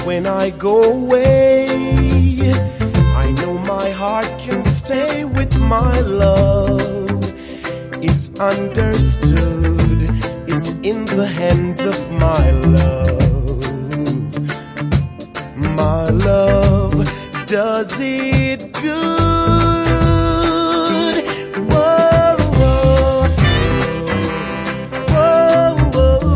when I go away, I know my heart can stay with my love. It's understood, it's in the hands of my love. My love does it good. Whoa, whoa, whoa, whoa.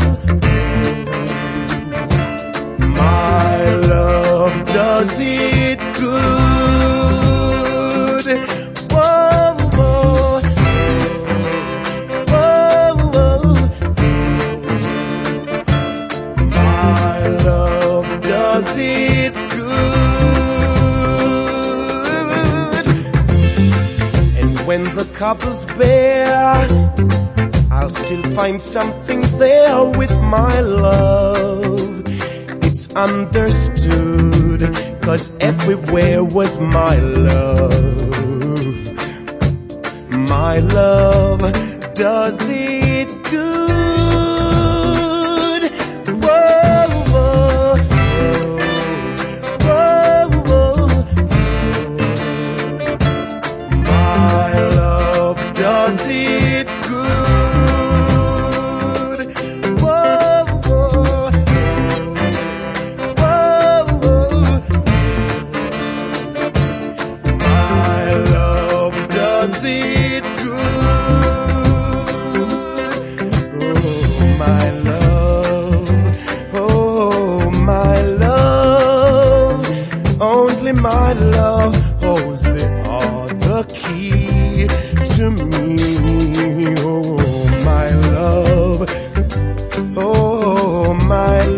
My love does it good. Whoa, whoa, whoa, whoa. My love does it good. And when the couple's bare, I'll still find something there with my love. It's understood, 'cause everywhere was my love. My love does it good. Whoa, whoa, whoa, whoa. My love does it good. Whoa, whoa, whoa, whoa. My love does it good. Oh, my love, oh, my love, only my love holds the other key to me. Oh, my love, oh, my